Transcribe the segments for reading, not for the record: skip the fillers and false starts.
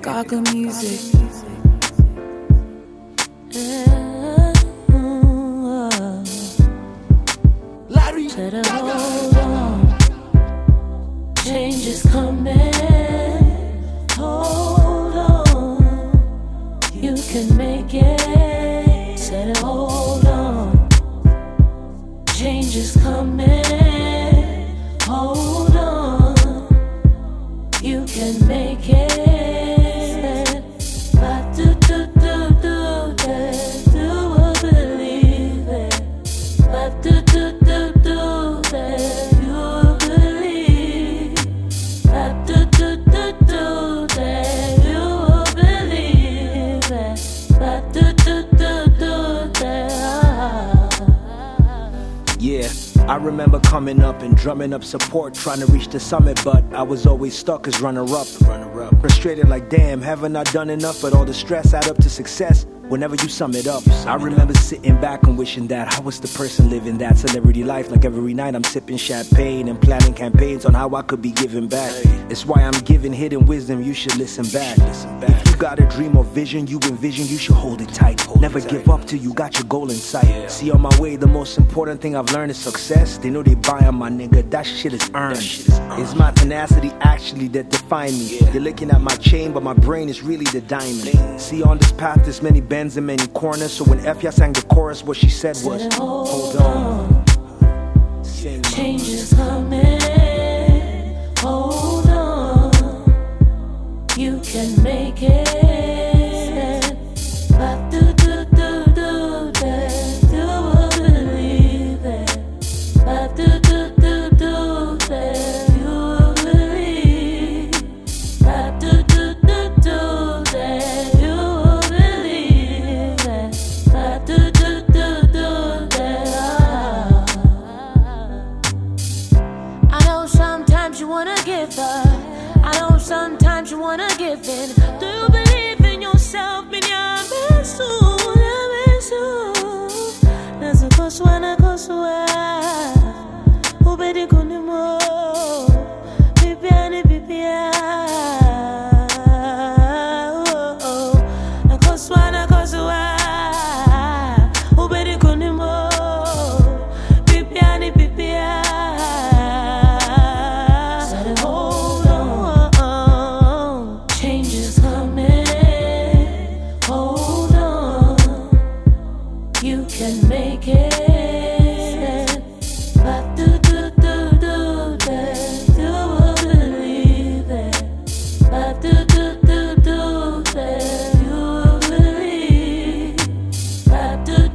Gaga music. Larry, Better hold on. Change is coming. Hold on. You can make it. Said hold on. Change is coming. Hold on. You can make it. But do that. Do believe it. But do that. You believe. But do that. You believe it. But do that. yeah. I remember coming up and drumming up support, trying to reach the summit, but I was always stuck as runner-up. Frustrated like, damn, haven't I done enough? But all the stress add up to success whenever you sum it up. I remember sitting back and wishing that I was the person living that celebrity life. Like every night I'm sipping champagne and planning campaigns on how I could be giving back. It's why I'm giving hidden wisdom, you should listen back. If you got a dream or vision you envision, you should hold it tight. Never give up till you got your goal in sight. See, on my way, the most important thing I've learned is success. They know they buy on my nigga, that shit is earned. It's my tenacity actually that define me. You're looking at my chain, but my brain is really the diamond. See, on this path there's many bends and many corners. So when Efya sang the chorus, what she said was, hold on. Change is coming. Hold on. You can make it. But do that. Do believe it. But do that. You believe. But do that. You believe it. But do that. I know sometimes you wanna give up. I know sometimes you wanna give in. Do you believe in yourself? Change is coming. Hold on. You can make it. But do that. Do believe it. But do that. You believe. But do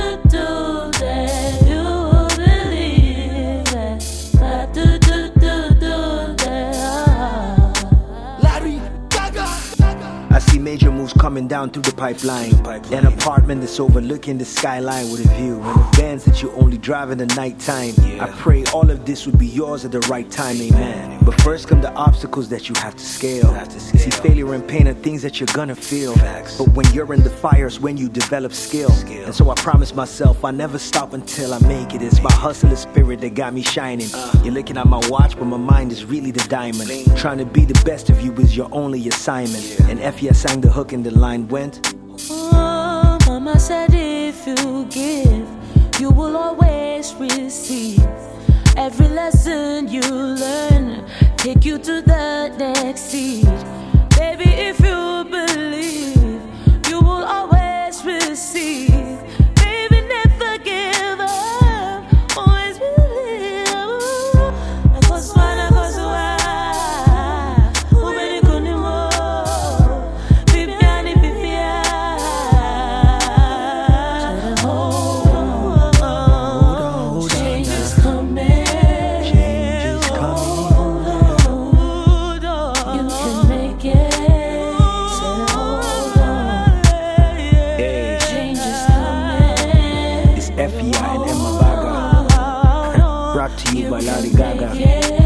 that. You believe it. But do that. Larry, Gaga. I see major moves coming down through the pipeline. An apartment that's overlooking the skyline with a view, and the bands that you only drive in the nighttime. I pray all of this would be yours at the right time, amen. But first come the obstacles that you have to scale. See, failure and pain are things that you're gonna feel. But when you're in the fires, when you develop skill. And so I promise myself I never stop until I make it. It's my hustler spirit that got me shining. You're looking at my watch, but my mind is really the diamond. Trying to be the best of you is your only assignment. And Efya sang the hook and the line went, oh, Mama said if you give, you will always receive. Every lesson you learn, take you to the next seat. Baby, if you believe, you will always receive. Baby, never give up, always believe. Efya and Emma Baga. Brought to you by Lady Gaga.